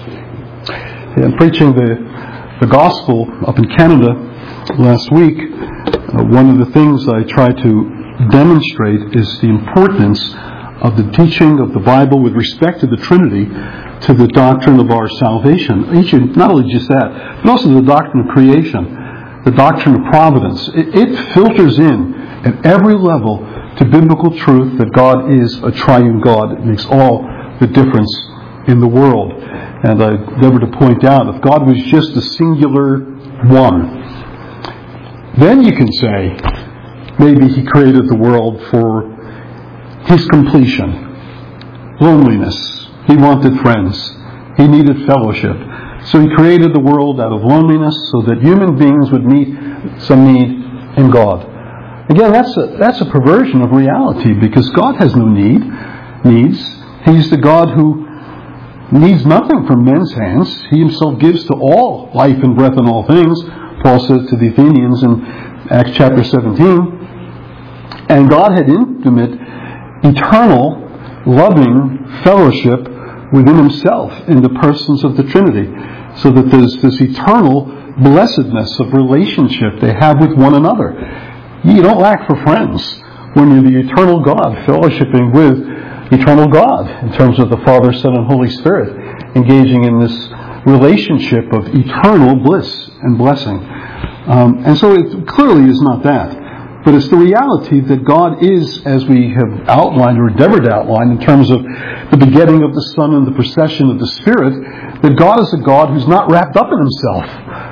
In preaching the gospel up in Canada last week, one of the things I try to demonstrate is the importance of the teaching of the Bible with respect to the Trinity to the doctrine of our salvation. Not only just that, but also the doctrine of creation, the doctrine of providence. It filters in at every level to biblical truth that God is a triune God. It makes all the difference in the world. And I endeavor to point out, if God was just a singular one, then you can say, maybe He created the world for His completion. Loneliness. He wanted friends. He needed fellowship. So He created the world out of loneliness so that human beings would meet some need in God. Again, that's a perversion of reality, because God has no needs. He's the God who needs nothing from men's hands. He Himself gives to all life and breath and all things, Paul says to the Athenians in Acts chapter 17. And God had intimate, eternal, loving fellowship within Himself in the persons of the Trinity, so that there's this eternal blessedness of relationship they have with one another. You don't lack for friends when you're the eternal God fellowshipping with eternal God in terms of the Father, Son, and Holy Spirit, engaging in this relationship of eternal bliss and blessing. And so it clearly is not that. But it's the reality that God is, as we have outlined or endeavored to outline in terms of the begetting of the Son and the procession of the Spirit, that God is a God who's not wrapped up in Himself.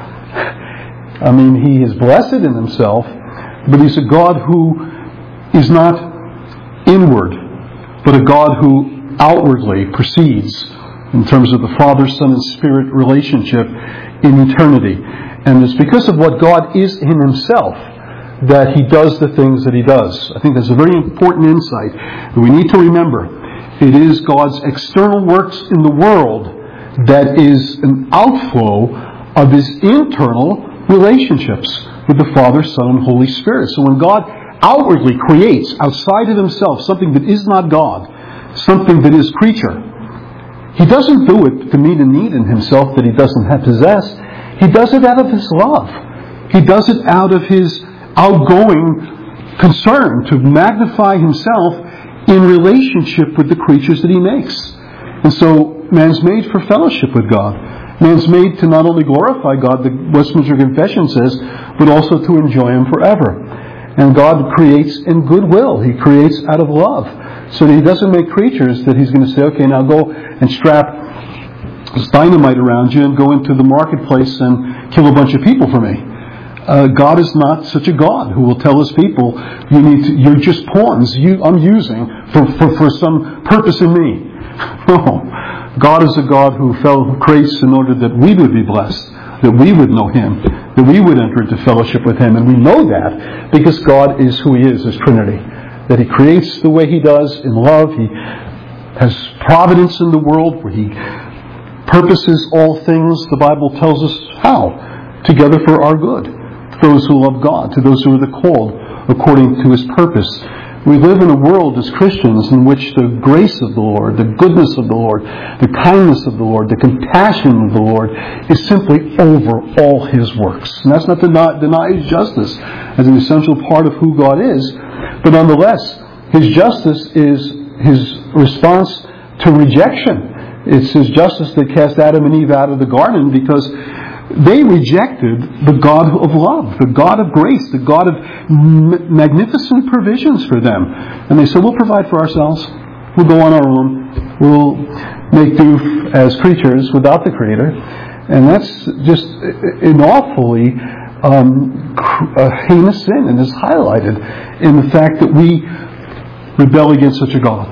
I mean, He is blessed in Himself, but He's a God who is not inward, but a God who outwardly proceeds in terms of the Father, Son, and Spirit relationship in eternity. And it's because of what God is in Himself that He does the things that He does. I think that's a very important insight that we need to remember. It is God's external works in the world that is an outflow of His internal relationships with the Father, Son, and Holy Spirit. So when God outwardly creates outside of Himself something that is not God, something that is creature, He doesn't do it to meet a need in Himself that He doesn't possess. He does it out of His love. He does it out of His outgoing concern to magnify Himself in relationship with the creatures that He makes. And so man's made for fellowship with God. Man's made to not only glorify God, the Westminster Confession says, but also to enjoy Him forever. And God creates in goodwill. He creates out of love. So that He doesn't make creatures that He's going to say, okay, now go and strap this dynamite around you and go into the marketplace and kill a bunch of people for me. God is not such a God who will tell His people, you're just pawns I'm using for some purpose in me. No. God is a God who creates in order that we would be blessed, that we would know Him, that we would enter into fellowship with Him. And we know that because God is who He is as Trinity. That He creates the way He does in love. He has providence in the world where He purposes all things, the Bible tells us how, together for our good. To those who love God, to those who are called according to His purpose. We live in a world as Christians in which the grace of the Lord, the goodness of the Lord, the kindness of the Lord, the compassion of the Lord is simply over all His works. And that's not to deny His justice as an essential part of who God is. But nonetheless, His justice is His response to rejection. It's His justice that cast Adam and Eve out of the garden because they rejected the God of love, the God of grace, the God of magnificent provisions for them. And they said, we'll provide for ourselves. We'll go on our own. We'll make do as creatures without the Creator. And that's just an awfully heinous sin, and is highlighted in the fact that we rebel against such a God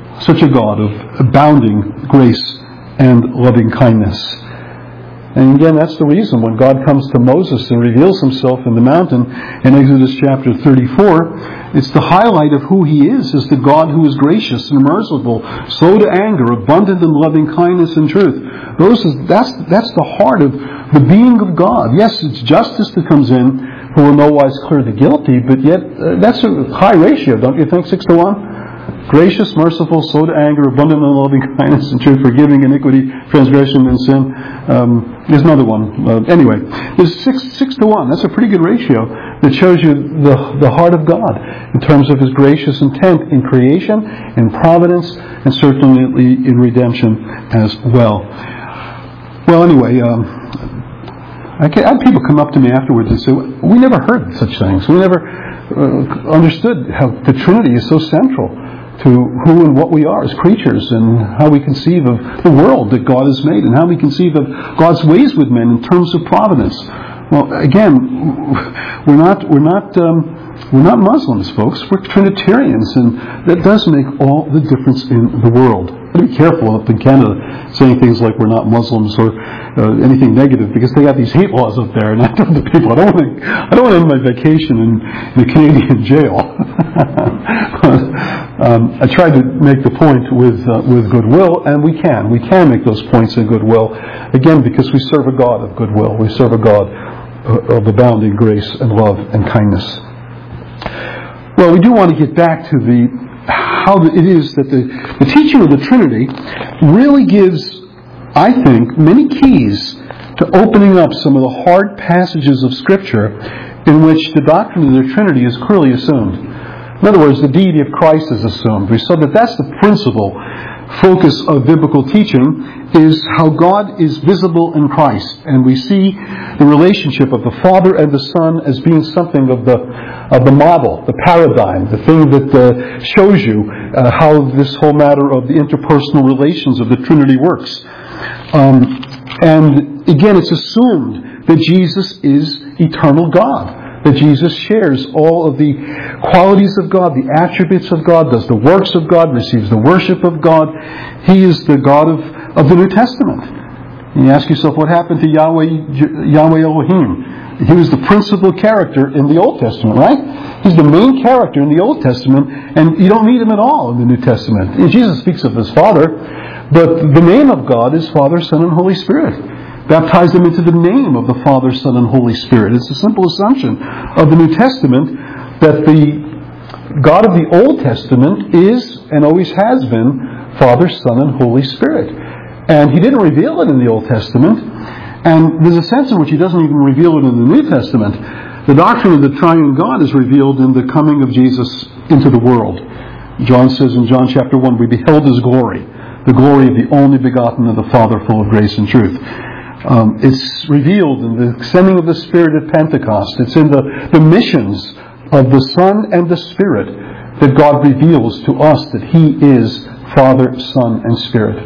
of abounding grace and loving kindness. And again, that's the reason when God comes to Moses and reveals Himself in the mountain in Exodus chapter 34, it's the highlight of who He is as the God who is gracious and merciful, slow to anger, abundant in loving kindness and truth. That's the heart of the being of God. Yes, it's justice that comes in, who will no wise clear the guilty, but yet that's a high ratio, don't you think, 6 to 1? Gracious, merciful, slow to anger, abundant in loving kindness and truth, forgiving iniquity, transgression, and sin. There's another one. Anyway, there's 6 to 1. That's a pretty good ratio that shows you the heart of God in terms of His gracious intent in creation, in providence, and certainly in redemption as well. Well, anyway, I had people come up to me afterwards and say, we never heard such things. We never understood how the Trinity is so central to who and what we are as creatures, and how we conceive of the world that God has made, and how we conceive of God's ways with men in terms of providence. Well, again, we're not Muslims, folks. We're Trinitarians, and that does make all the difference in the world. Be careful up in Canada saying things like we're not Muslims or anything negative, because they have these hate laws up there, and I tell the people I don't want to end my vacation in a Canadian jail. I tried to make the point with goodwill, and we can make those points in goodwill, again because we serve a God of goodwill. We serve a God of abounding grace and love and kindness. Well, we do want to get back to how it is that the teaching of the Trinity really gives, I think, many keys to opening up some of the hard passages of Scripture in which the doctrine of the Trinity is clearly assumed. In other words, the deity of Christ is assumed. We saw that that's the principal focus of biblical teaching, is how God is visible in Christ. And we see the relationship of the Father and the Son as being something of the model, the paradigm, the thing that shows you how this whole matter of the interpersonal relations of the Trinity works. And again, it's assumed that Jesus is eternal God, that Jesus shares all of the qualities of God, the attributes of God, does the works of God, receives the worship of God. He is the God of the New Testament. And you ask yourself, what happened to Yahweh Elohim? He was the principal character in the Old Testament, right? He's the main character in the Old Testament, and you don't meet him at all in the New Testament. And Jesus speaks of his Father, but the name of God is Father, Son, and Holy Spirit. Baptize them into the name of the Father, Son, and Holy Spirit. It's a simple assumption of the New Testament that the God of the Old Testament is and always has been Father, Son, and Holy Spirit. And He didn't reveal it in the Old Testament. And there's a sense in which He doesn't even reveal it in the New Testament. The doctrine of the triune God is revealed in the coming of Jesus into the world. John says in John chapter 1, we beheld His glory, the glory of the only begotten of the Father, full of grace and truth. It's revealed in the sending of the Spirit at Pentecost. It's in the missions of the Son and the Spirit that God reveals to us that He is Father, Son, and Spirit.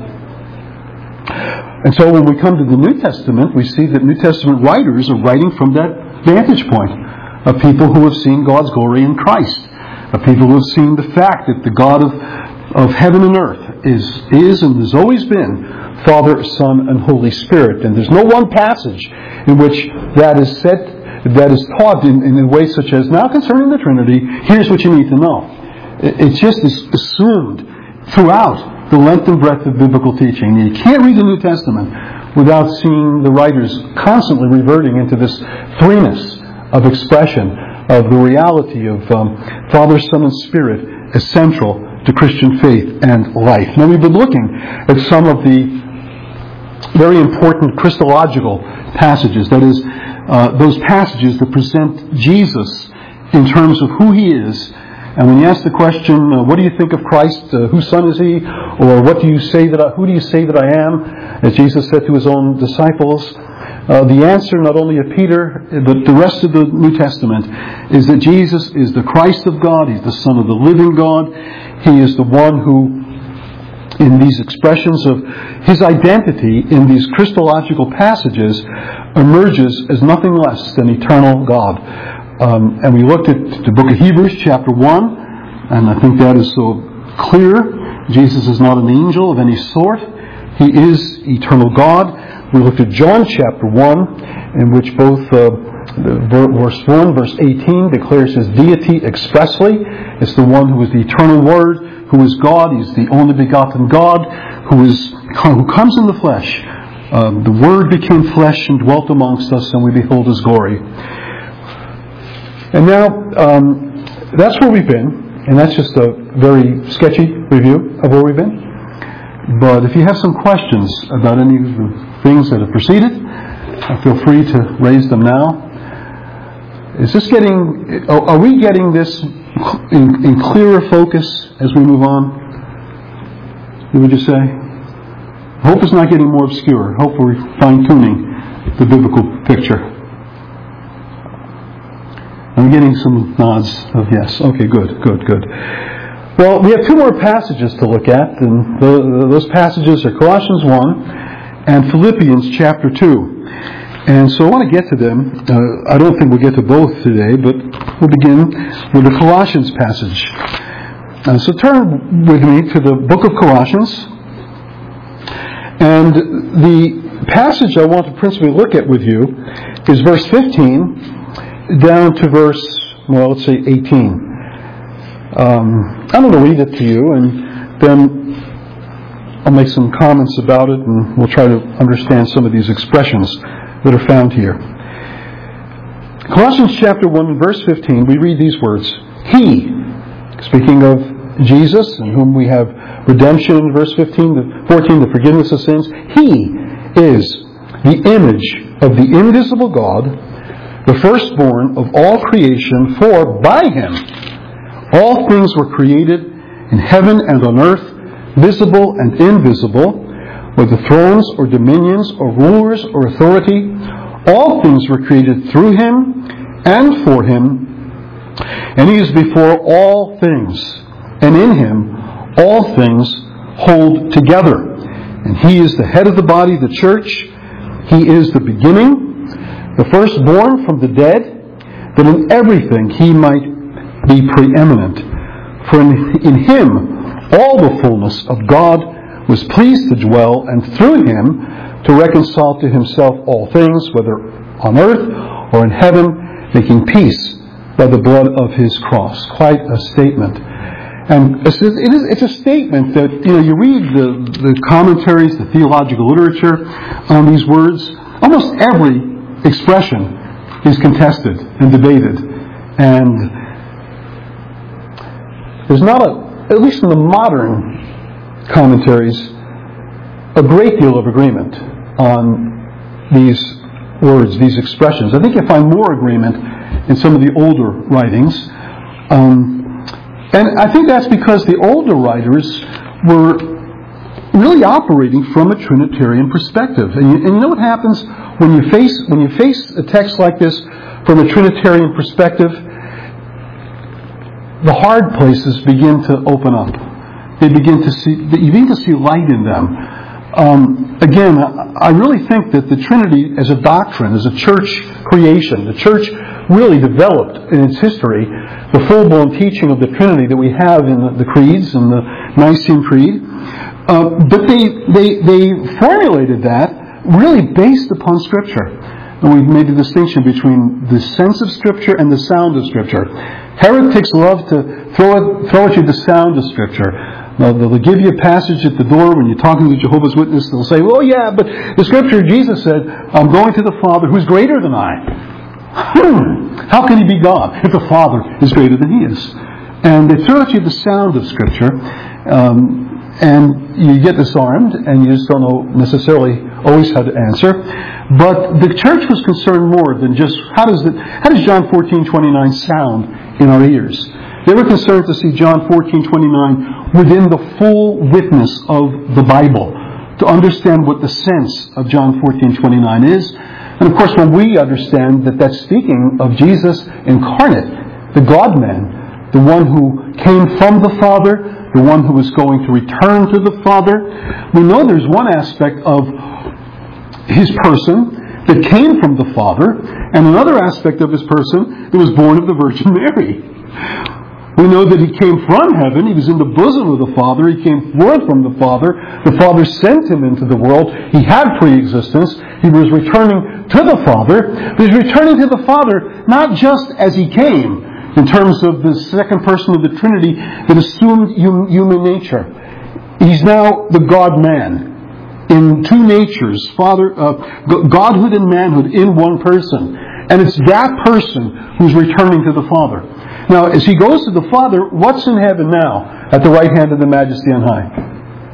And so when we come to the New Testament, we see that New Testament writers are writing from that vantage point of people who have seen God's glory in Christ, of people who have seen the fact that the God of heaven and earth is and has always been Father, Son, and Holy Spirit. And there's no one passage in which that is taught in a way such as, now concerning the Trinity, here's what you need to know. It's just assumed throughout the length and breadth of biblical teaching. You can't read the New Testament without seeing the writers constantly reverting into this threeness of expression of the reality of Father, Son, and Spirit as central to Christian faith and life. Now, we've been looking at some of the very important Christological passages, that is, those passages that present Jesus in terms of who He is. And when you ask the question, what do you think of Christ? Whose Son is He? Or who do you say that I am? As Jesus said to His own disciples, the answer, not only of Peter, but the rest of the New Testament, is that Jesus is the Christ of God. He's the Son of the living God. He is the one who, in these expressions of His identity, in these Christological passages, emerges as nothing less than eternal God. And we looked at the book of Hebrews, chapter 1, and I think that is so clear. Jesus is not an angel of any sort. He is eternal God. We looked at John chapter 1, in which both verse 1, verse 18 declares His deity expressly. It's the one who is the eternal Word, who is God. He's the only begotten God, who comes in the flesh. The Word became flesh and dwelt amongst us, and we behold His glory. And now, that's where we've been. And that's just a very sketchy review of where we've been. But if you have some questions about any of the things that have preceded, feel free to raise them now. Are we getting this in clearer focus as we move on? What would you say? Hope is not getting more obscure. Hope we're fine-tuning the biblical picture. I'm getting some nods of yes. Okay, good. Well, we have two more passages to look at, and those passages are Colossians 1 and Philippians chapter 2. And so I want to get to them. I don't think we'll get to both today, but we'll begin with the Colossians passage. So turn with me to the book of Colossians. And the passage I want to principally look at with you is verse 15 down to verse, let's say 18. I'm going to read it to you, and then I'll make some comments about it, and we'll try to understand some of these expressions that are found here. Colossians chapter 1, verse 15, we read these words. He, speaking of Jesus, in whom we have redemption in verse 15 to 14, the forgiveness of sins. He is the image of the invisible God, the firstborn of all creation, for by Him all things were created in heaven and on earth, visible and invisible, whether thrones or dominions or rulers or authority. All things were created through Him and for Him, and He is before all things, and in Him all things hold together. And He is the head of the body, the church. He is the beginning, the firstborn from the dead, that in everything He might be preeminent. For in Him all the fullness of God was pleased to dwell, and through Him to reconcile to Himself all things, whether on earth or in heaven, making peace by the blood of His cross. Quite a statement. And it's a statement that, you read the commentaries, the theological literature on these words. Almost every expression is contested and debated. And there's not at least in the modern commentaries, a great deal of agreement on these words, these expressions. I think you find more agreement in some of the older writings. And I think that's because the older writers were really operating from a Trinitarian perspective. And you know what happens when you face a text like this from a Trinitarian perspective? The hard places begin to open up. You begin to see light in them. Again, I really think that the Trinity as a doctrine, as a church creation, the church really developed in its history the full-blown teaching of the Trinity that we have in the creeds and the Nicene Creed. But they formulated that really based upon Scripture. And we've made the distinction between the sense of Scripture and the sound of Scripture. Heretics love to throw at you the sound of Scripture. They'll give you a passage at the door when you're talking to Jehovah's Witness. They'll say, well, yeah, but the Scripture, Jesus said, I'm going to the Father who's greater than I. How can He be God if the Father is greater than He is? And they throw at you the sound of Scripture, and you get disarmed, and you just don't know necessarily always how to answer. But the church was concerned more than just how does John 14:29 sound in our ears. They were concerned to see John 14:29 within the full witness of the Bible, to understand what the sense of John 14:29 is. And of course, when we understand that that's speaking of Jesus incarnate, the God-man, the one who came from the Father, the one who was going to return to the Father, we know there's one aspect of His person that came from the Father, and another aspect of His person that was born of the Virgin Mary. We know that He came from heaven. He was in the bosom of the Father. He came forth from the Father. The Father sent Him into the world. He had pre-existence. He was returning to the Father. He was returning to the Father not just as He came, in terms of the second person of the Trinity that assumed human nature. He's now the God-man in two natures, Godhood and manhood in one person. And it's that person who's returning to the Father. Now, as He goes to the Father, what's in heaven now at the right hand of the Majesty on high?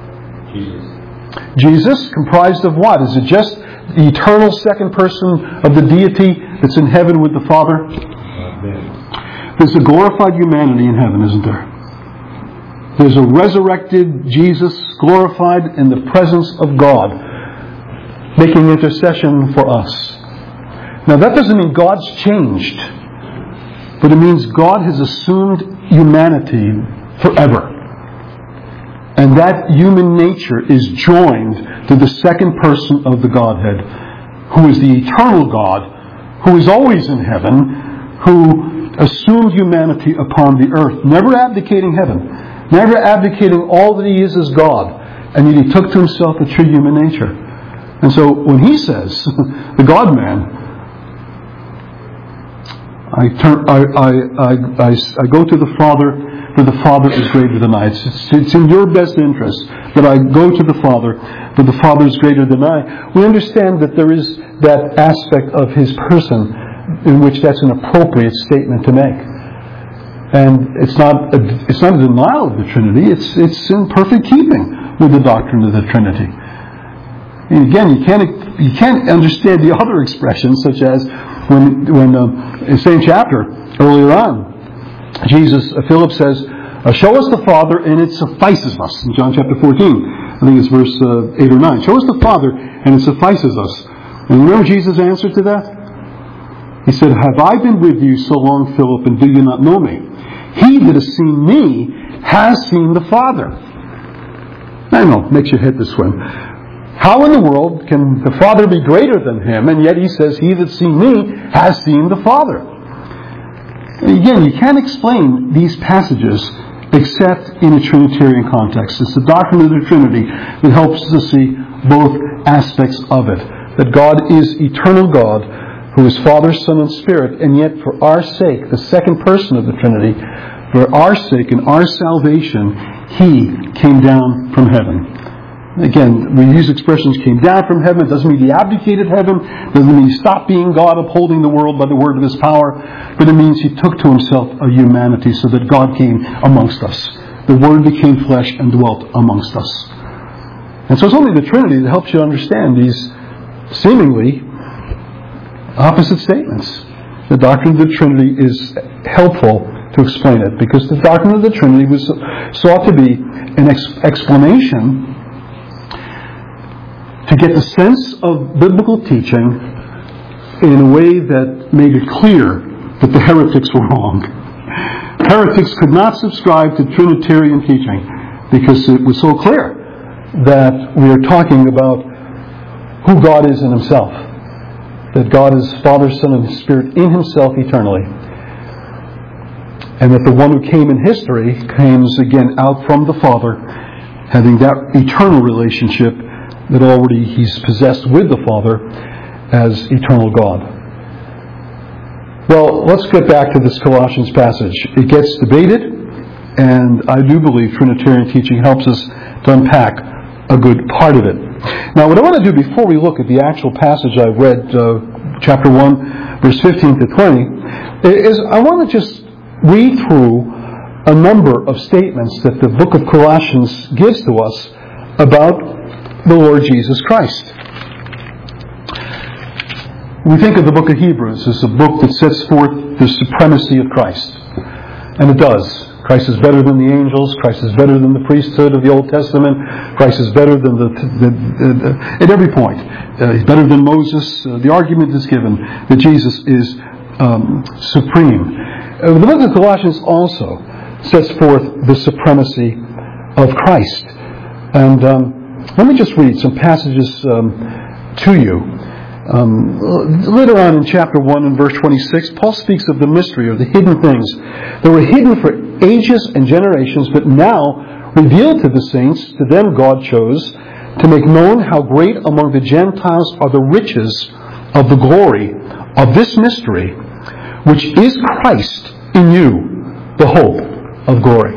Jesus, comprised of what? Is it just the eternal second person of the deity that's in heaven with the Father? There's a glorified humanity in heaven, isn't there? There's a resurrected Jesus, glorified in the presence of God, making intercession for us. Now, that doesn't mean God's changed, but it means God has assumed humanity forever. And that human nature is joined to the second person of the Godhead, who is the eternal God, who is always in heaven, who assumed humanity upon the earth, never abdicating heaven, never abdicating all that He is as God, and yet He took to Himself a true human nature. And so when He says, the God-man, I go to the Father, for the Father is greater than I. It's in your best interest that I go to the Father, for the Father is greater than I. We understand that there is that aspect of His person in which that's an appropriate statement to make. And it's not a denial of the Trinity. It's in perfect keeping with the doctrine of the Trinity. And again, you can't understand the other expressions, such as when in the same chapter earlier on, Philip says, show us the Father and it suffices us. In John chapter 14, I think it's verse 8 or 9. Show us the Father and it suffices us. And remember Jesus' answer to that? He said, have I been with you so long, Philip, and do you not know me? He that has seen me has seen the Father. I know, makes your head to swim. How in the world can the Father be greater than Him, and yet He says, he that's seen me has seen the Father? Again, you can't explain these passages except in a Trinitarian context. It's the doctrine of the Trinity that helps us to see both aspects of it. That God is eternal God, who is Father, Son, and Spirit, and yet for our sake, the second person of the Trinity, for our sake and our salvation, He came down from heaven. Again, we use expressions came down from heaven. It doesn't mean He abdicated heaven. It doesn't mean He stopped being God, upholding the world by the word of His power. But it means He took to Himself a humanity so that God came amongst us. The Word became flesh and dwelt amongst us. And so it's only the Trinity that helps you understand these seemingly opposite statements. The doctrine of the Trinity is helpful to explain it, because the doctrine of the Trinity was sought to be an explanation to get the sense of biblical teaching in a way that made it clear that the heretics were wrong. Heretics could not subscribe to Trinitarian teaching because it was so clear that we are talking about who God is in Himself. That God is Father, Son, and Spirit in Himself eternally. And that the one who came in history comes again out from the Father, having that eternal relationship that already He's possessed with the Father as eternal God. Well, let's get back to this Colossians passage. It gets debated, and I do believe Trinitarian teaching helps us to unpack a good part of it. Now, what I want to do before we look at the actual passage I read, chapter 1, verse 15 to 20, is I want to just read through a number of statements that the book of Colossians gives to us about the Lord Jesus Christ. We think of the book of Hebrews as a book that sets forth the supremacy of Christ. And it does. Christ is better than the angels. Christ is better than the priesthood of the Old Testament. Christ is better than at every point. He's better than Moses. The argument is given that Jesus is supreme. The book of Colossians also sets forth the supremacy of Christ. And let me just read some passages to you. Later on in chapter 1 and verse 26, Paul speaks of the mystery, or the hidden things that were hidden for ages and generations, but now revealed to the saints. To them God chose to make known how great among the Gentiles are the riches of the glory of this mystery, which is Christ in you, the hope of glory.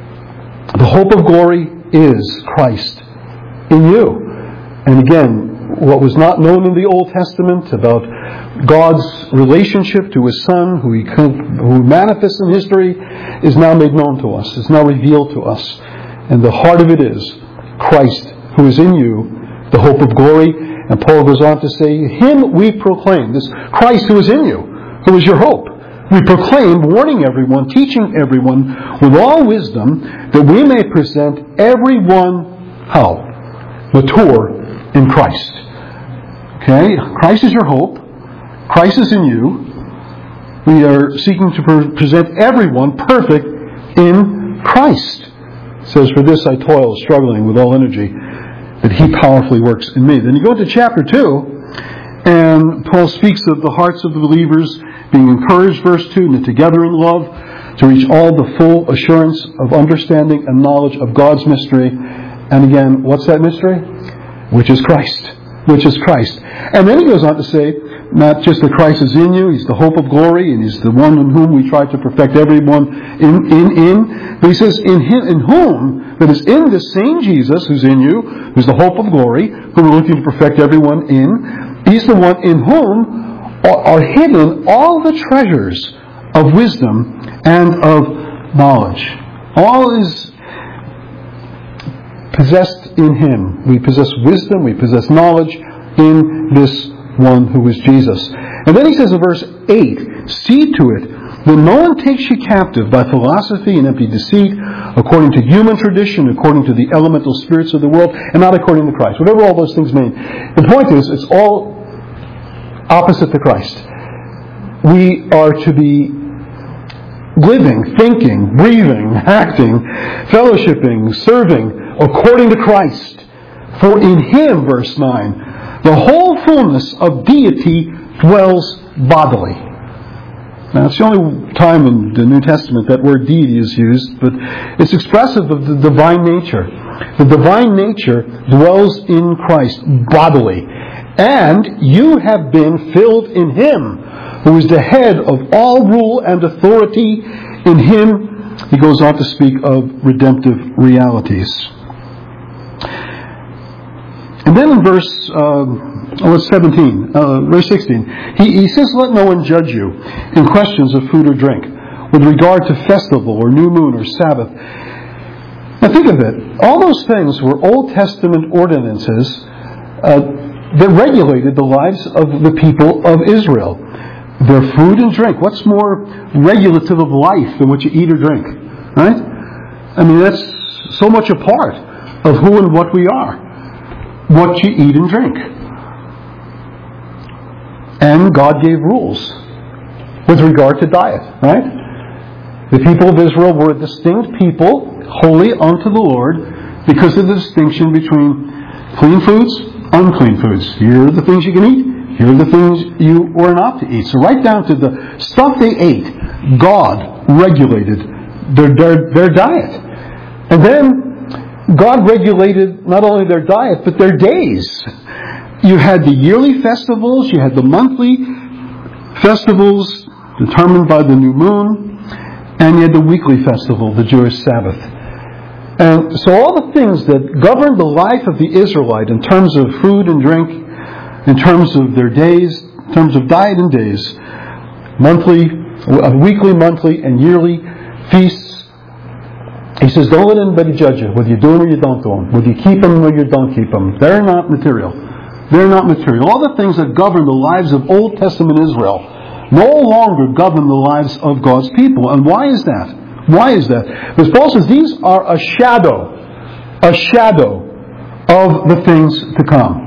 The hope of glory is Christ in you. And again, what was not known in the Old Testament about God's relationship to His Son, who manifests in history, is now made known to us. It's now revealed to us. And the heart of it is Christ, who is in you, the hope of glory. And Paul goes on to say, Him we proclaim, this Christ who is in you, who is your hope. We proclaim, warning everyone, teaching everyone with all wisdom, that we may present everyone, how? Mature in Christ. Okay? Christ is your hope. Christ is in you. We are seeking to present everyone perfect in Christ. It says, for this I toil, struggling with all energy, that He powerfully works in me. Then you go to chapter 2, and Paul speaks of the hearts of the believers being encouraged, verse 2, knit together in love, to reach all the full assurance of understanding and knowledge of God's mystery. And again, what's that mystery? Which is Christ. Which is Christ. And then he goes on to say, not just that Christ is in you, He's the hope of glory, and He's the one in whom we try to perfect everyone in. But he says, in Him, in whom, that is in this same Jesus who's in you, who's the hope of glory, who we're looking to perfect everyone in, He's the one in whom are hidden all the treasures of wisdom and of knowledge. All is possessed in Him. We possess wisdom, we possess knowledge in this one who is Jesus. And then he says in verse 8, see to it that no one takes you captive by philosophy and empty deceit, according to human tradition, according to the elemental spirits of the world, and not according to Christ. Whatever all those things mean. The point is, it's all opposite to Christ. We are to be living, thinking, breathing, acting, fellowshipping, serving according to Christ. For in Him, verse 9, the whole fullness of deity dwells bodily. Now, it's the only time in the New Testament that word deity is used, but it's expressive of the divine nature. The divine nature dwells in Christ bodily. And you have been filled in Him, who is the head of all rule and authority. In Him, he goes on to speak of redemptive realities. And then in verse 16, he says, let no one judge you in questions of food or drink, with regard to festival or new moon or Sabbath. Now think of it. All those things were Old Testament ordinances that regulated the lives of the people of Israel. Their food and drink. What's more regulative of life than what you eat or drink? Right? I mean, that's so much a part of who and what we are. What you eat and drink. And God gave rules with regard to diet, right? The people of Israel were a distinct people, holy unto the Lord, because of the distinction between clean foods, unclean foods. Here are the things you can eat, here are the things you were not to eat. So right down to the stuff they ate, God regulated their diet. And then God regulated not only their diet, but their days. You had the yearly festivals, you had the monthly festivals determined by the new moon, and you had the weekly festival, the Jewish Sabbath. And so all the things that governed the life of the Israelite in terms of food and drink, in terms of their days, in terms of diet and days, weekly, monthly, and yearly feasts, he says, don't let anybody judge you, whether you do them or you don't do them, whether you keep them or you don't keep them. They're not material. They're not material. All the things that govern the lives of Old Testament Israel no longer govern the lives of God's people. And why is that? Why is that? Because Paul says these are a shadow of the things to come.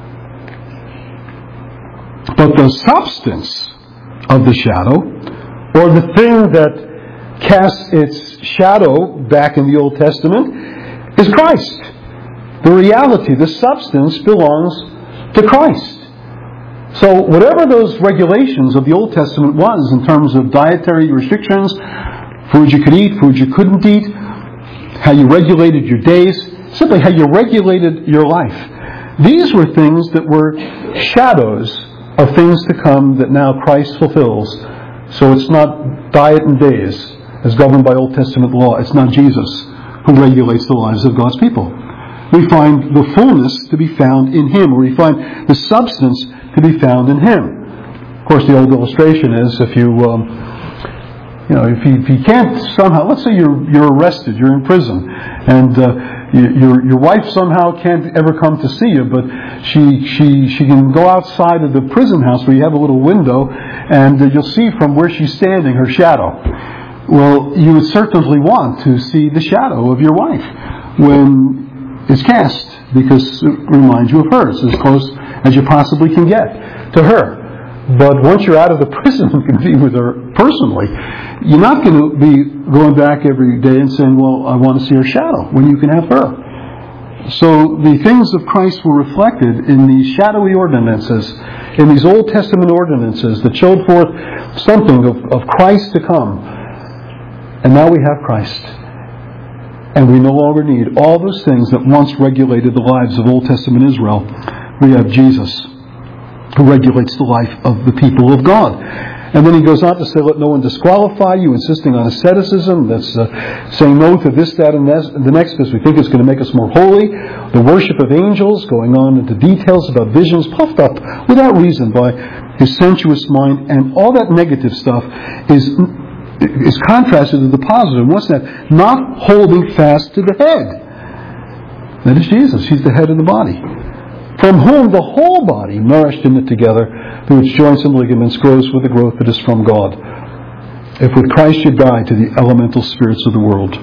But the substance of the shadow, or the thing that casts its shadow back in the Old Testament, is Christ. The reality, the substance, belongs to Christ. So whatever those regulations of the Old Testament was in terms of dietary restrictions, food you could eat, food you couldn't eat, how you regulated your days, simply how you regulated your life. These were things that were shadows of things to come that now Christ fulfills. So it's not diet and days as governed by Old Testament law. It's not Jesus who regulates the lives of God's people. we find the fullness to be found in Him, or we find the substance to be found in Him. Of course, the old illustration is if you can't somehow, let's say you're arrested, you're in prison, and your wife somehow can't ever come to see you, but she can go outside of the prison house where you have a little window, and you'll see from where she's standing her shadow. Well, you would certainly want to see the shadow of your wife when it's cast, because it reminds you of her. It's as close as you possibly can get to her. But once you're out of the prison and can be with her personally, you're not going to be going back every day and saying, well, I want to see her shadow, when you can have her. So the things of Christ were reflected in these shadowy ordinances, in these Old Testament ordinances that showed forth something of Christ to come. And now we have Christ. And we no longer need all those things that once regulated the lives of Old Testament Israel. We have Jesus, who regulates the life of the people of God. And then he goes on to say, let no one disqualify you, insisting on asceticism. That's saying no to this, that, and the next, because we think it's going to make us more holy. The worship of angels, going on into details about visions, puffed up without reason by his sensuous mind. And all that negative stuff is contrasted to the positive. What's that? Not holding fast to the head. That is Jesus. He's the head of the body, from whom the whole body, nourished and knit together through its joints and ligaments, grows with the growth that is from God. If with Christ you die to the elemental spirits of the world.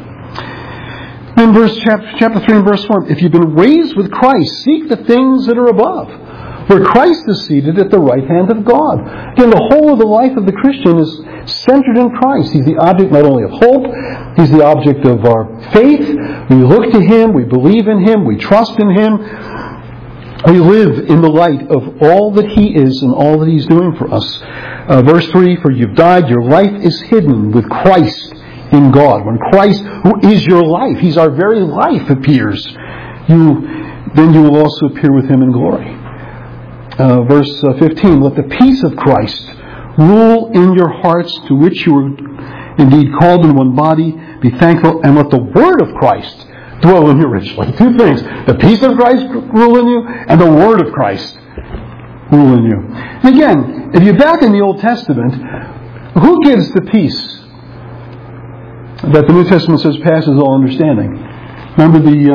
In chapter 3 and verse 1, if you've been raised with Christ, seek the things that are above, where Christ is seated at the right hand of God. Again, the whole of the life of the Christian is centered in Christ. He's the object not only of hope, He's the object of our faith. We look to Him, we believe in Him, we trust in Him. We live in the light of all that He is and all that He's doing for us. Verse 3, for you've died, your life is hidden with Christ in God. When Christ, who is your life, He's our very life, appears, then you will also appear with Him in glory. Verse 15, let the peace of Christ rule in your hearts, to which you were indeed called in one body. Be thankful, and let the word of Christ dwell in you richly. Two things. The peace of Christ rule in you, and the word of Christ rule in you. And again, if you're back in the Old Testament, who gives the peace that the New Testament says passes all understanding? Remember the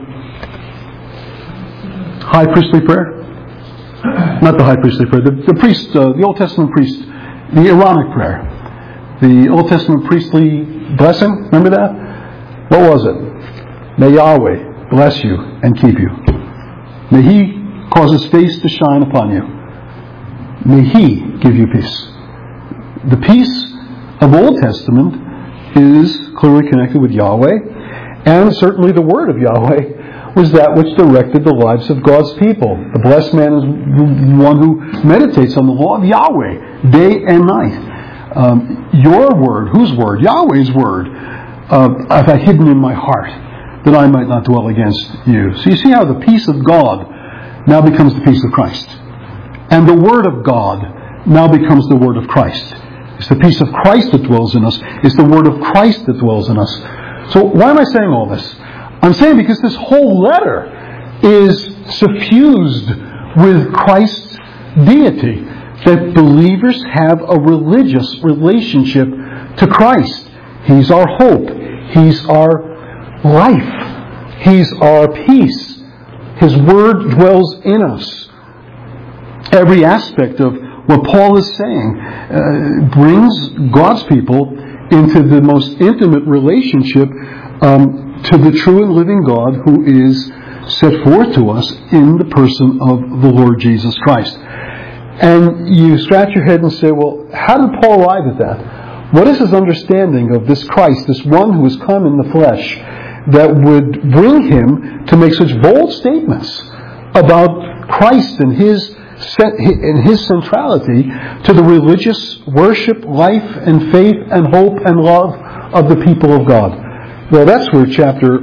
high priestly prayer? Not the high priestly prayer. The priest, the Old Testament priest, the Aaronic prayer. The Old Testament priestly blessing. Remember that? What was it? May Yahweh bless you and keep you. May He cause His face to shine upon you. May He give you peace. The peace of Old Testament is clearly connected with Yahweh, and certainly the word of Yahweh was that which directed the lives of God's people. The blessed man is one who meditates on the law of Yahweh day and night. Your word, whose word? Yahweh's word, have I hidden in my heart, that I might not dwell against you. So you see how the peace of God now becomes the peace of Christ. And the Word of God now becomes the Word of Christ. It's the peace of Christ that dwells in us. It's the Word of Christ that dwells in us. So why am I saying all this? I'm saying because this whole letter is suffused with Christ's deity. That believers have a religious relationship to Christ. He's our hope. He's our life. He's our peace. His word dwells in us. Every aspect of what Paul is saying brings God's people into the most intimate relationship to the true and living God, who is set forth to us in the person of the Lord Jesus Christ. And you scratch your head and say, well, how did Paul arrive at that? What is his understanding of this Christ, this one who has come in the flesh, that would bring him to make such bold statements about Christ and his centrality to the religious worship, life, and faith, and hope, and love of the people of God? Well, that's where chapter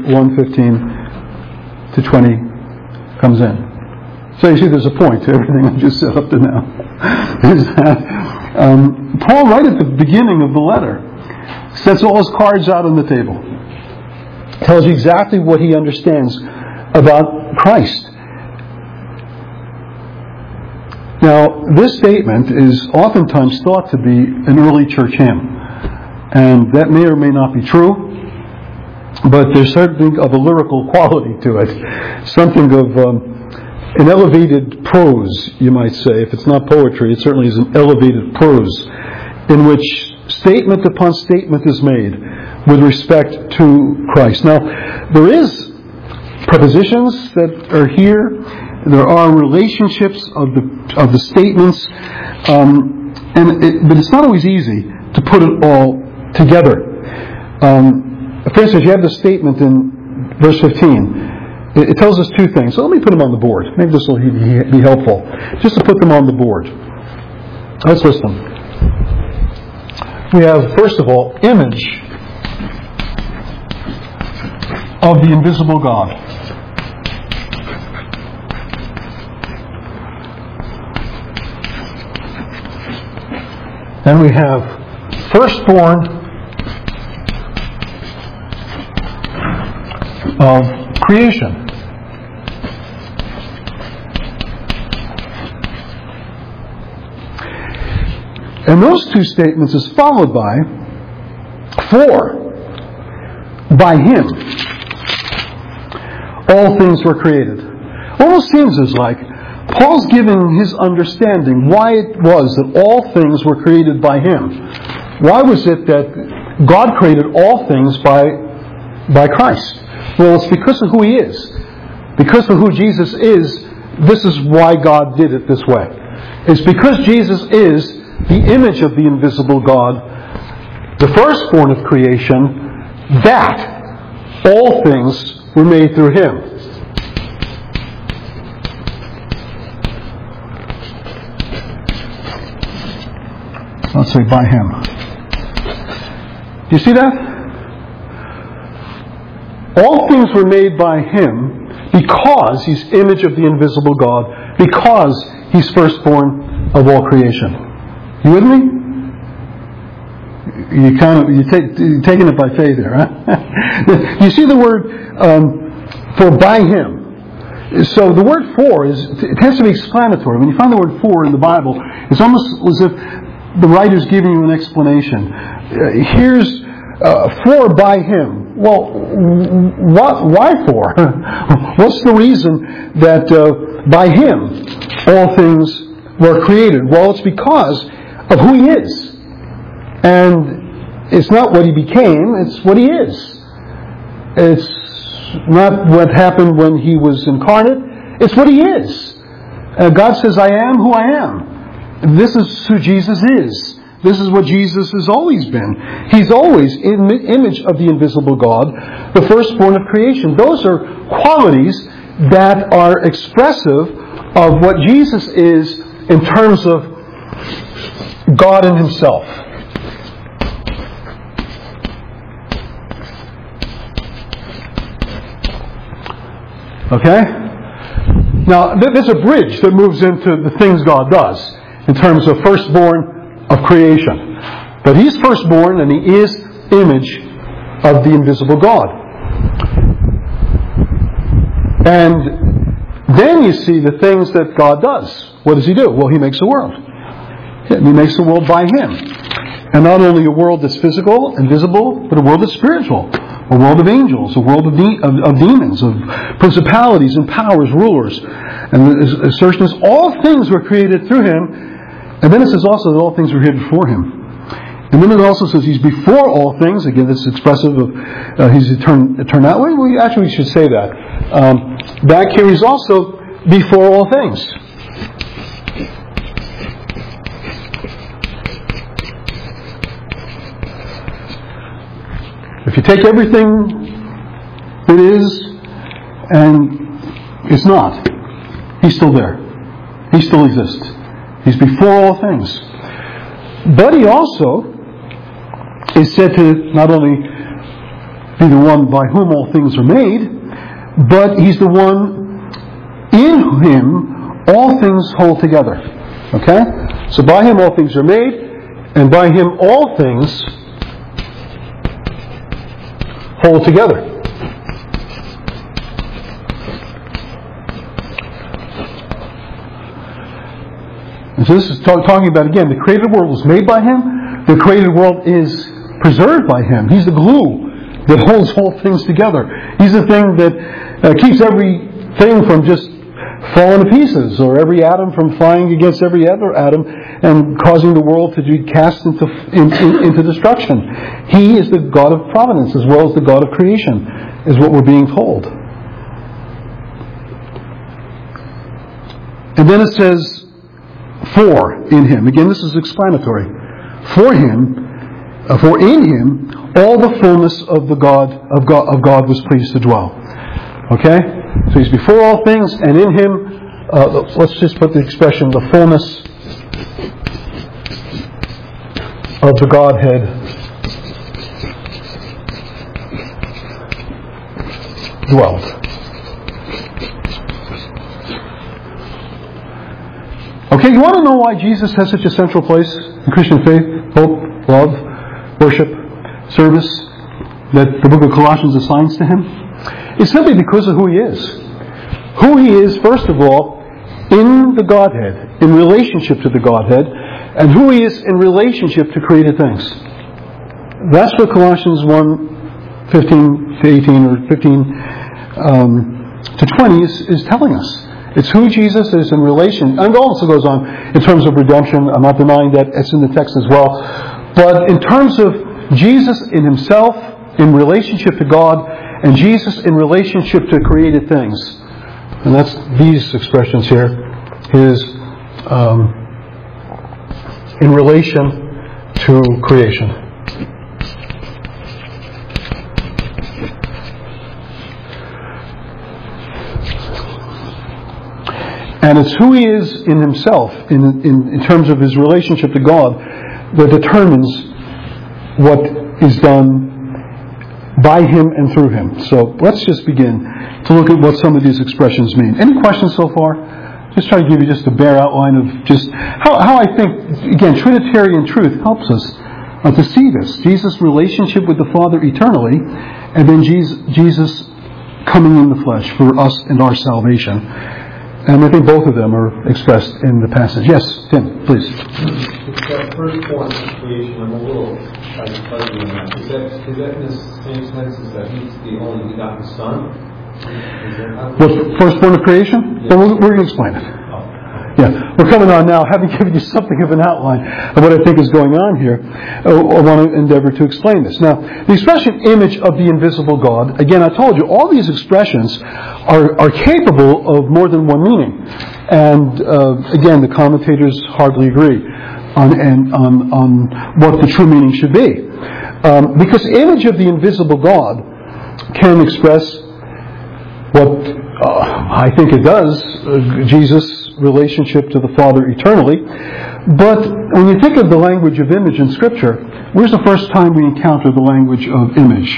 1:15 to 20 comes in. So you see, there's a point to everything I just said up to now. Is that Paul, right at the beginning of the letter, sets all his cards out on the table. Tells you exactly what he understands about Christ. Now, this statement is oftentimes thought to be an early church hymn. And that may or may not be true, but there's something of a lyrical quality to it. Something of an elevated prose, you might say. If it's not poetry, it certainly is an elevated prose, in which statement upon statement is made with respect to Christ. Now, there is prepositions that are here. There are relationships of the statements, but it's not always easy to put it all together. For instance, you have the statement in verse 15. It tells us two things. So let me put them on the board. Maybe this will be helpful. Just to put them on the board. Let's listen. We have, first of all, image of the invisible God. Then we have firstborn of creation. And those two statements is followed by, for by Him all things were created. Almost seems as like Paul's giving his understanding why it was that all things were created by Him. Why was it that God created all things by Christ? Well, it's because of who He is. Because of who Jesus is, this is why God did it this way. It's because Jesus is the image of the invisible God, the firstborn of creation, that all things were made through Him. Let's say by Him. Do you see that? All things were made by Him because He's image of the invisible God, because He's firstborn of all creation. You with me? You're taking it by faith there, huh? You see the word for by Him. So the word for it has to be explanatory. When you find the word for in the Bible, it's almost as if the writer's giving you an explanation. Here's for by Him. Well, why for? What's the reason that by Him all things were created? Well, it's because of who He is. And it's not what He became, it's what He is. It's not what happened when He was incarnate, it's what He is. God says, I am who I am. This is who Jesus is. This is what Jesus has always been. He's always in the image of the invisible God, the firstborn of creation. Those are qualities that are expressive of what Jesus is in terms of God in Himself. Okay? Now, there's a bridge that moves into the things God does in terms of firstborn of creation. But He's firstborn and He is image of the invisible God. And then you see the things that God does. What does He do? Well, He makes a world. He makes the world by Him. And not only a world that's physical and visible, but a world that's spiritual. A world of angels, a world of demons, of principalities and powers, rulers. And the assertion is all things were created through Him. And then it says also that all things were created for Him. And then it also says He's before all things. Again, this is expressive of His eternality. Well, actually, we should say that. Back here, He's also before all things. If you take everything that is and it's not, He's still there. He still exists. He's before all things. But He also is said to not only be the one by whom all things are made, but He's the one in Him all things hold together. Okay? So by Him all things are made, and by Him all things hold together. And so this is talking about, again, the created world was made by Him. The created world is preserved by Him. He's the glue that holds all things together. He's the thing that keeps everything from just falling to pieces, or every atom from flying against every other atom and causing the world to be cast into destruction. He is the God of providence as well as the God of creation, is what we're being told. And then it says, for in Him. Again, this is explanatory. For Him, for in Him, all the fullness of God was pleased to dwell. Okay? So He's before all things, and in Him, let's just put the expression, the fullness of the Godhead dwelt. Okay, you want to know why Jesus has such a central place in Christian faith, hope, love, worship, service, that the book of Colossians assigns to Him? It's simply because of who He is. Who He is, first of all, in the Godhead, in relationship to the Godhead, and who He is in relationship to created things. That's what Colossians 1, 15 to 18, or 15 to 20 is telling us. It's who Jesus is in relation, and it also goes on in terms of redemption. I'm not denying that it's in the text as well. But in terms of Jesus in Himself, in relationship to God, and Jesus in relationship to created things. And that's these expressions here. His in relation to creation. And it's who He is in Himself, in terms of His relationship to God, that determines what is done by Him and through Him. So let's just begin to look at what some of these expressions mean. Any questions so far? Just try to give you just a bare outline of just how I think, again, Trinitarian truth helps us to see this. Jesus' relationship with the Father eternally, and then Jesus coming in the flesh for us and our salvation. And I think both of them are expressed in the passage. Yes, Tim, please. It's that first point of creation. I'm a little fuzzy on that. Is that in the same sense as that He's the only begotten Son? What, first point of creation? Yes. Well, we're going to explain it. Yeah, we're coming on now, having given you something of an outline of what I think is going on here. I want to endeavor to explain this. Now, the expression image of the invisible God, again, I told you, all these expressions are capable of more than one meaning. And again, the commentators hardly agree on what the true meaning should be. Because image of the invisible God can express what I think it does, Jesus' relationship to the Father eternally. But when you think of the language of image in Scripture, where's the first time we encounter the language of image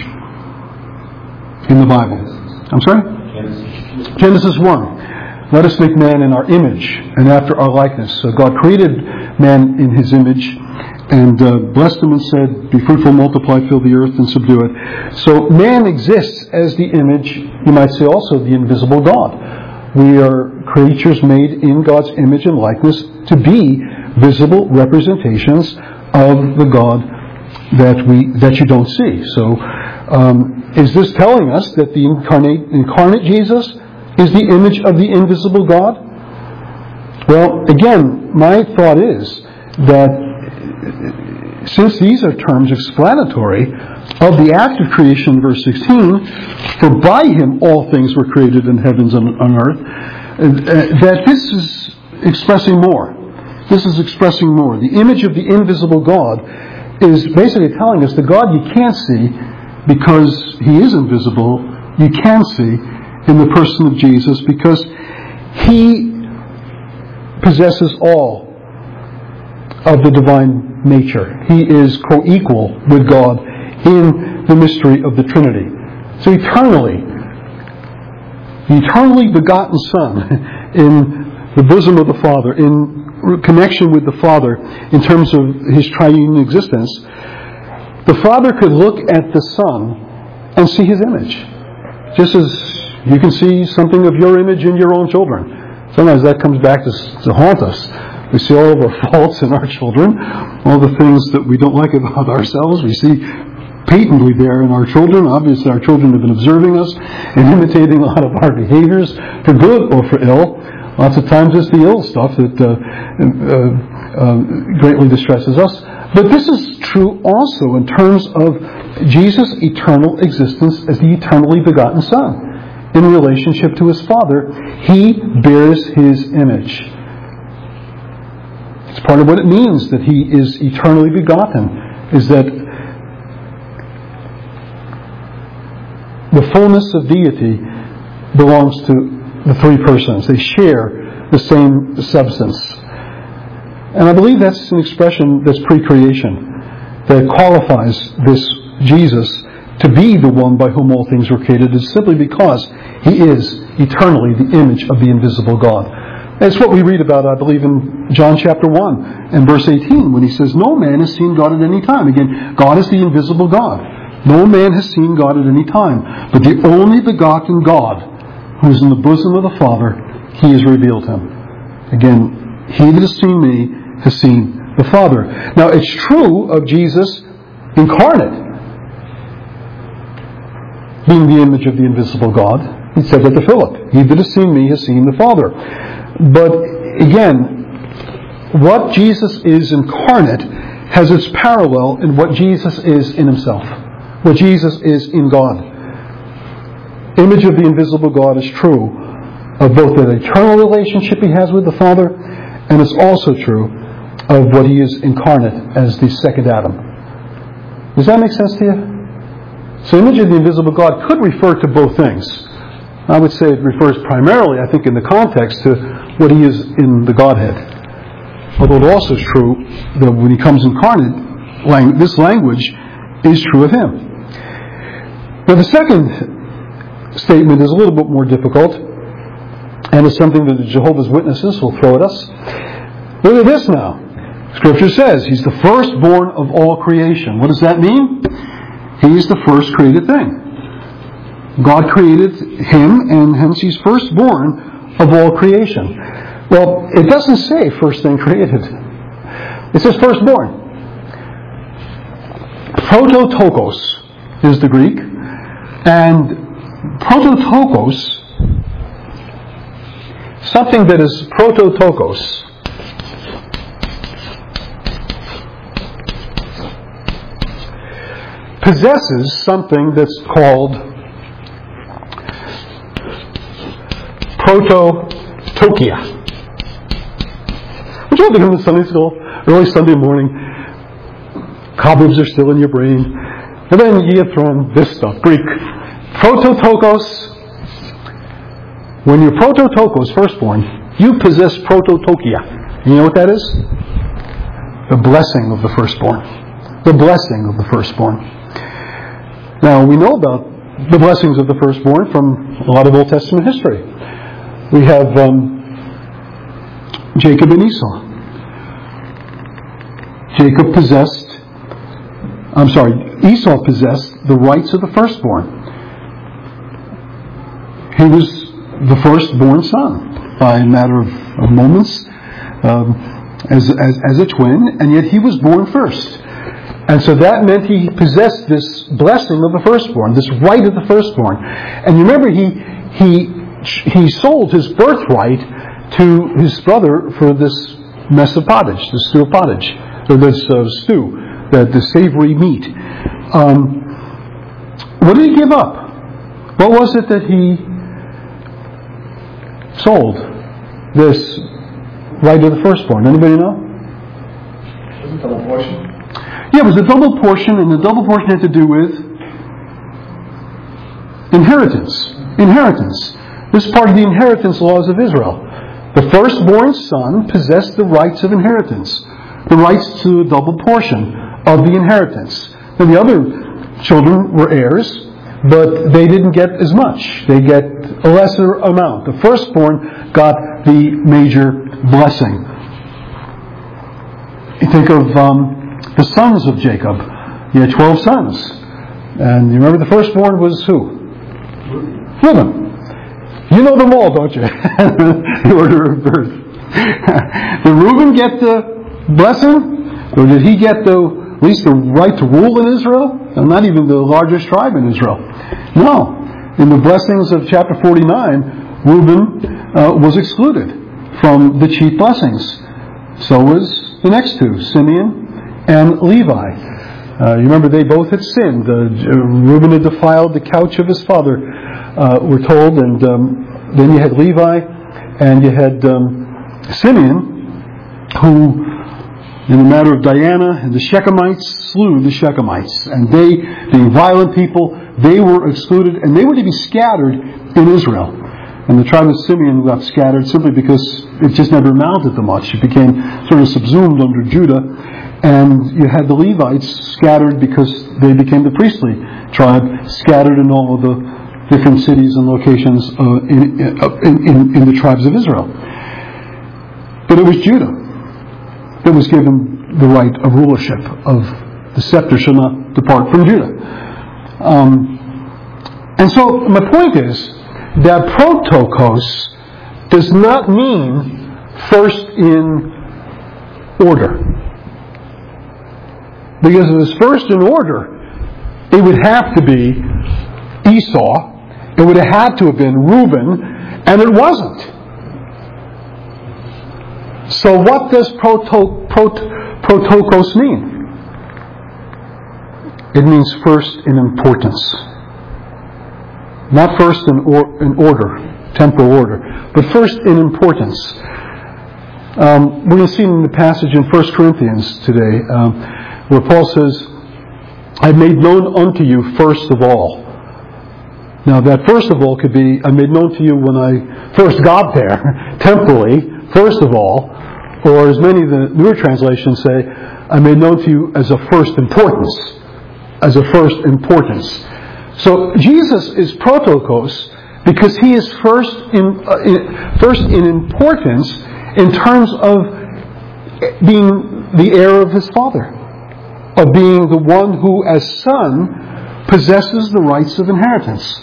in the Bible? I'm sorry? Genesis 1. Let us make man in our image and after our likeness. So God created man in His image and blessed him and said, be fruitful, multiply, fill the earth, and subdue it. So man exists as the image, you might say also the invisible God. We are creatures made in God's image and likeness to be visible representations of the God that you don't see. So is this telling us that the incarnate Jesus is the image of the invisible God? Well, again, my thought is that since these are terms explanatory of the act of creation, verse 16, for by Him all things were created in heavens and on earth, that this is expressing more. This is expressing more. The image of the invisible God is basically telling us the God you can't see because He is invisible, you can see in the person of Jesus because He possesses all of the divine nature. He is co-equal with God in the mystery of the Trinity. So the eternally begotten Son in the bosom of the Father, in connection with the Father in terms of His triune existence, the Father could look at the Son and see His image. Just as you can see something of your image in your own children. Sometimes that comes back to haunt us. We see all of our faults in our children, all the things that we don't like about ourselves. We see patently there in our children. Obviously, our children have been observing us and imitating a lot of our behaviors, for good or for ill. Lots of times it's the ill stuff that greatly distresses us. But this is true also in terms of Jesus' eternal existence as the eternally begotten Son. In relationship to His Father, He bears His image. It's part of what it means that He is eternally begotten, is that the fullness of deity belongs to the three persons. They share the same substance. And I believe that's an expression that's pre-creation, that qualifies this Jesus to be the one by whom all things were created, is simply because He is eternally the image of the invisible God. It's what we read about, I believe, in John chapter 1 and verse 18, when He says, "No man has seen God at any time." Again, God is the invisible God. No man has seen God at any time, but the only begotten God, who is in the bosom of the Father, He has revealed Him. Again, he that has seen me has seen the Father. Now, it's true of Jesus incarnate, being the image of the invisible God. He said that to Philip. He that has seen me has seen the Father. But again, what Jesus is incarnate has its parallel in what Jesus is in Himself. What Jesus is in God. Image of the invisible God is true of both the eternal relationship He has with the Father, and it's also true of what He is incarnate as the second Adam. Does that make sense to you? So image of the invisible God could refer to both things. I would say it refers primarily, I think, in the context to what He is in the Godhead. Although it also is true that when He comes incarnate, this language is true of Him. Now the second statement is a little bit more difficult, and it's something that the Jehovah's Witnesses will throw at us. Look at this now. Scripture says He's the firstborn of all creation. What does that mean? He is the first created thing. God created Him, and hence He's firstborn of all creation. Well, it doesn't say first thing created. It says firstborn. Prototokos is the Greek. And prototokos, something that is prototokos, possesses something that's called prototokia. Would you want to come to Sunday school early Sunday morning? Cobwebs are still in your brain. And then you get thrown this stuff, Greek. Prototokos. When you're prototokos, firstborn, you possess prototokia. You know what that is? The blessing of the firstborn. The blessing of the firstborn. Now, we know about the blessings of the firstborn from a lot of Old Testament history. We have Jacob and Esau. Esau possessed the rights of the firstborn. He was the firstborn son by a matter of moments as a twin, and yet he was born first. And so that meant he possessed this blessing of the firstborn, this right of the firstborn. And you remember he sold his birthright to his brother for this mess of pottage, this stew of pottage, or this stew, the savory meat. What did he give up? What was it that he sold? This right of the firstborn. Anybody know? Was it double portion? Yeah, it was a double portion, and the double portion had to do with inheritance. Inheritance. This is part of the inheritance laws of Israel. The firstborn son possessed the rights of inheritance, the rights to a double portion of the inheritance. Now the other children were heirs, but they didn't get as much. They get a lesser amount. The firstborn got the major blessing. You think of the sons of Jacob. He had 12 sons. And you remember the firstborn was who? Reuben. You know them all, don't you? The order of birth. Did Reuben get the blessing? Or did he get at least the right to rule in Israel? And not even the largest tribe in Israel. No. In the blessings of chapter 49, Reuben was excluded from the chief blessings. So was the next two, Simeon and Levi. You remember they both had sinned. Reuben had defiled the couch of his father, we're told, and then you had Levi, and you had Simeon, who, in the matter of Diana and the Shechemites, slew the Shechemites. And they, being violent people, they were excluded, and they were to be scattered in Israel. And the tribe of Simeon got scattered simply because it just never amounted to much. It became sort of subsumed under Judah. And you had the Levites scattered because they became the priestly tribe, scattered in all of the different cities and locations in the tribes of Israel. But it was Judah that was given the right of rulership, of the scepter shall not depart from Judah. And so my point is that protokos does not mean first in order. Because if it was first in order, it would have to be Esau, it would have had to have been Reuben, and it wasn't. So what does protokos mean? It means first in importance. Not first in order, temporal order, but first in importance. We're going to see in the passage in 1 Corinthians today, where Paul says, I made known unto you first of all. Now that first of all could be, I made known to you when I first got there, temporally, first of all, or as many of the newer translations say, I made known to you as a first importance. As a first importance. So Jesus is protokos because he is first in importance in terms of being the heir of his Father, of being the one who, as son, possesses the rights of inheritance.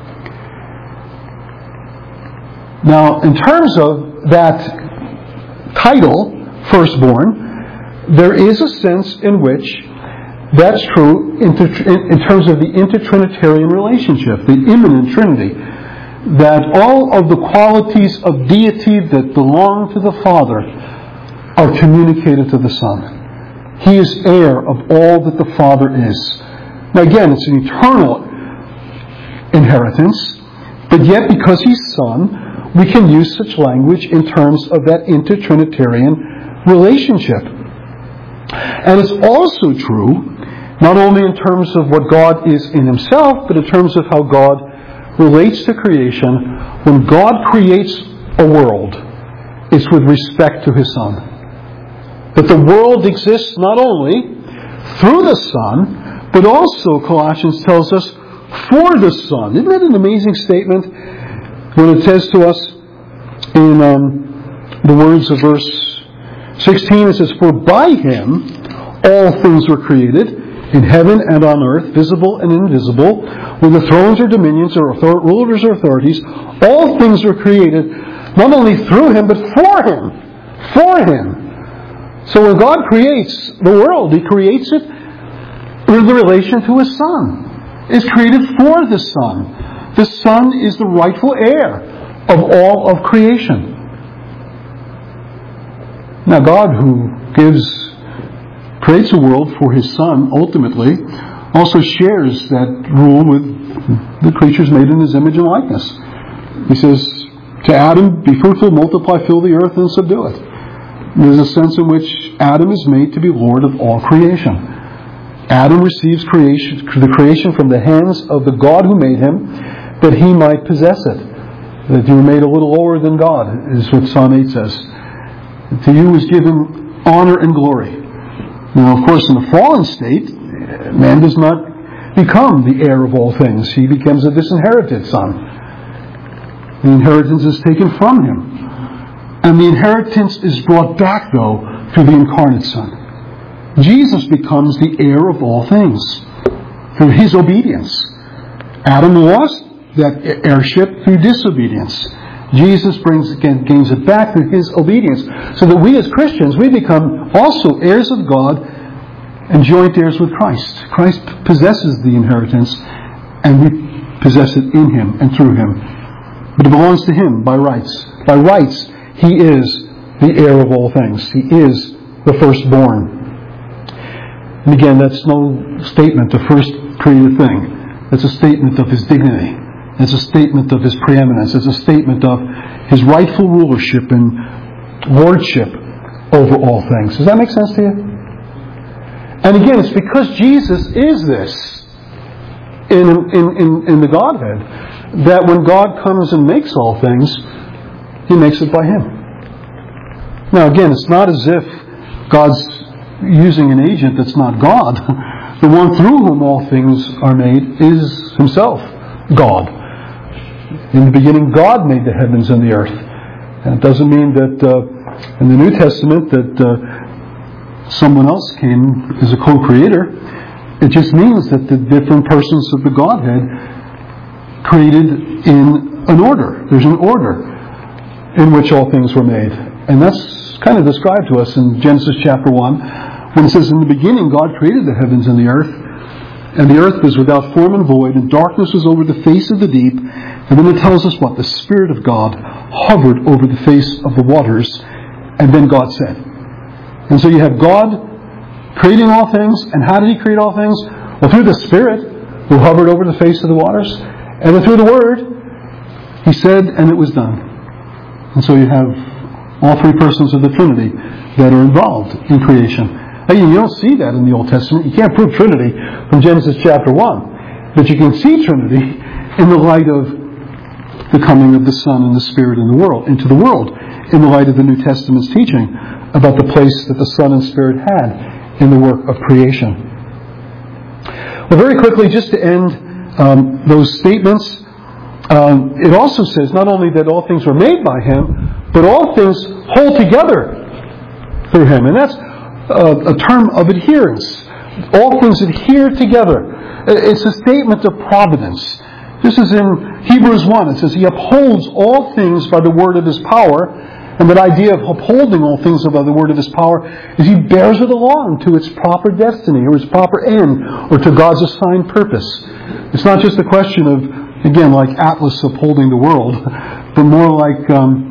Now, in terms of that title, firstborn, there is a sense in which that's true in terms of the intertrinitarian relationship, the immanent Trinity, that all of the qualities of deity that belong to the Father are communicated to the Son. He is heir of all that the Father is. Now again, it's an eternal inheritance, but yet because He's Son, we can use such language in terms of that intertrinitarian relationship. And it's also true, not only in terms of what God is in Himself, but in terms of how God relates to creation. When God creates a world, it's with respect to His Son. That the world exists not only through the Son, but also, Colossians tells us, for the Son. Isn't that an amazing statement? When it says to us in the words of verse 16, it says, for by Him all things were created, in heaven and on earth, visible and invisible, whether thrones or dominions or rulers or authorities, all things were created not only through Him, but for Him. For Him. So when God creates the world, He creates it in the relation to His Son. It's created for the Son. The Son is the rightful heir of all of creation. Now God, who creates a world for His Son, ultimately, also shares that rule with the creatures made in His image and likeness. He says to Adam, be fruitful, multiply, fill the earth, and subdue it. There's a sense in which Adam is made to be Lord of all creation. Adam receives the creation from the hands of the God who made him, that he might possess it. That you were made a little lower than God, is what Psalm 8 says. To you was given honor and glory. Now, of course, in the fallen state, man does not become the heir of all things. He becomes a disinherited son. The inheritance is taken from him. And the inheritance is brought back, though, through the incarnate Son. Jesus becomes the heir of all things through His obedience. Adam lost that heirship through disobedience. Jesus gains it back through His obedience. So that we as Christians, we become also heirs of God and joint heirs with Christ. Christ possesses the inheritance, and we possess it in Him and through Him. But it belongs to Him by rights. By rights, He is the heir of all things. He is the firstborn. And again, that's no statement of first created thing. That's a statement of His dignity. It's a statement of His preeminence. It's a statement of His rightful rulership and lordship over all things. Does that make sense to you? And again, it's because Jesus is this in the Godhead that when God comes and makes all things, He makes it by Him. Now again, it's not as if God's using an agent that's not God. The one through whom all things are made is Himself, God. In the beginning, God made the heavens and the earth. And it doesn't mean that in the New Testament that someone else came as a co-creator. It just means that the different persons of the Godhead created in an order. There's an order in which all things were made. And that's kind of described to us in Genesis chapter 1, when it says, in the beginning God created the heavens and the earth, and the earth was without form and void, and darkness was over the face of the deep. And then it tells us what? The Spirit of God hovered over the face of the waters, and then God said. And so you have God creating all things, and how did He create all things? Well, through the Spirit, who hovered over the face of the waters, and then through the Word, He said, and it was done. And so you have all three persons of the Trinity that are involved in creation. Again, you don't see that in the Old Testament. You can't prove Trinity from Genesis chapter 1. But you can see Trinity in the light of the coming of the Son and the Spirit into the world, in the light of the New Testament's teaching about the place that the Son and Spirit had in the work of creation. Well, very quickly, just to end those statements, it also says not only that all things were made by Him, but all things hold together through Him. And that's a term of adherence. All things adhere together. It's a statement of providence. This is in Hebrews 1. It says, He upholds all things by the word of His power. And that idea of upholding all things by the word of His power is He bears it along to its proper destiny or its proper end or to God's assigned purpose. It's not just a question of, again, like Atlas upholding the world, but more like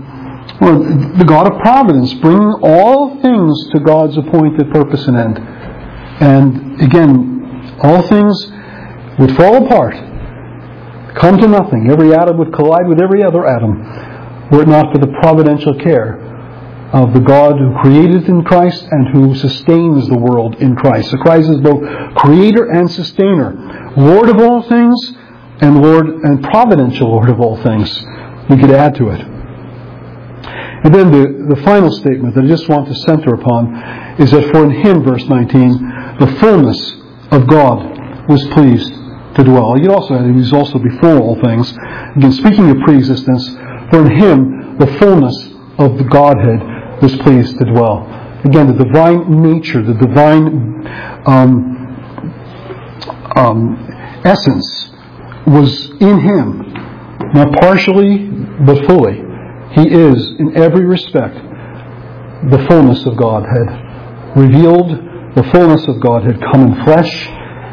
the God of providence, bringing all things to God's appointed purpose and end. And again, all things would fall apart, come to nothing. Every atom would collide with every other atom, were it not for the providential care of the God who created in Christ and who sustains the world in Christ. So Christ is both Creator and Sustainer, Lord of all things, and Lord and providential Lord of all things. We could add to it. And then the final statement that I just want to center upon is that for in Him, verse 19, the fullness of God was pleased to dwell. He was also before all things. Again, speaking of pre-existence, for in Him the fullness of the Godhead was pleased to dwell. Again, the divine nature, the divine essence was in Him, not partially but fully. He is, in every respect, the fullness of Godhead. Revealed, the fullness of Godhead come in flesh.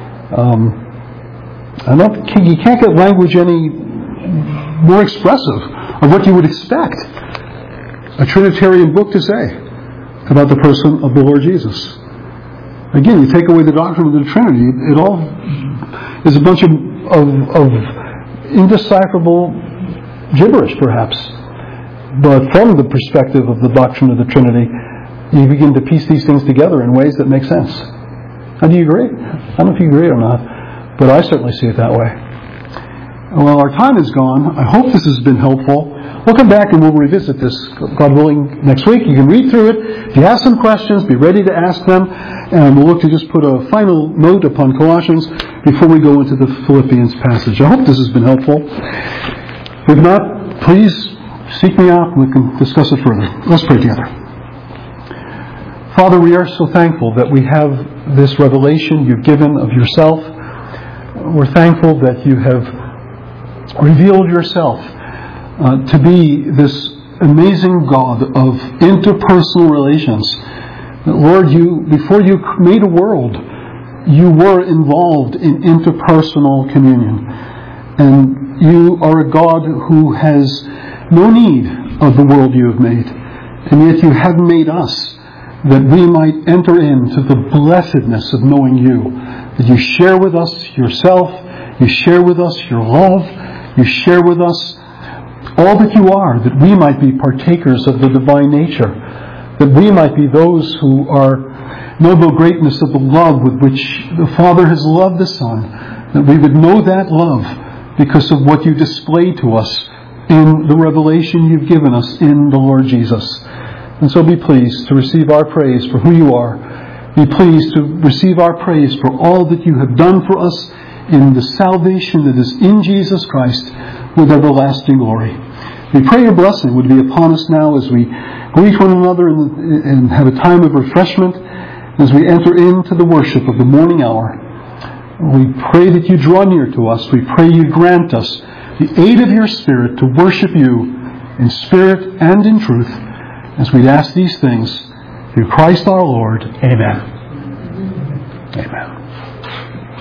You can't get language any more expressive of what you would expect a Trinitarian book to say about the person of the Lord Jesus. Again, you take away the doctrine of the Trinity, it all is a bunch of indecipherable gibberish, perhaps. But from the perspective of the doctrine of the Trinity, you begin to piece these things together in ways that make sense. Now, do you agree? I don't know if you agree or not, but I certainly see it that way. Well, our time is gone. I hope this has been helpful. We'll come back and we'll revisit this, God willing, next week. You can read through it. If you have some questions, be ready to ask them. And we'll look to just put a final note upon Colossians before we go into the Philippians passage. I hope this has been helpful. If not, please seek me out and we can discuss it further. Let's pray together. Father, we are so thankful that we have this revelation you've given of yourself. We're thankful that you have revealed yourself to be this amazing God of interpersonal relations. Lord, before you made a world, you were involved in interpersonal communion. And you are a God who has no need of the world you have made. And yet you have made us that we might enter into the blessedness of knowing you. That you share with us yourself, you share with us your love, you share with us all that you are, that we might be partakers of the divine nature, that we might be those who know the greatness of the love with which the Father has loved the Son, that we would know that love because of what you displayed to us in the revelation you've given us in the Lord Jesus. And so be pleased to receive our praise for who you are. Be pleased to receive our praise for all that you have done for us in the salvation that is in Jesus Christ with everlasting glory. We pray your blessing would be upon us now as we greet one another and have a time of refreshment as we enter into the worship of the morning hour. We pray that you draw near to us. We pray you grant us the aid of your Spirit to worship you in spirit and in truth, as we ask these things through Christ our Lord. Amen. Amen.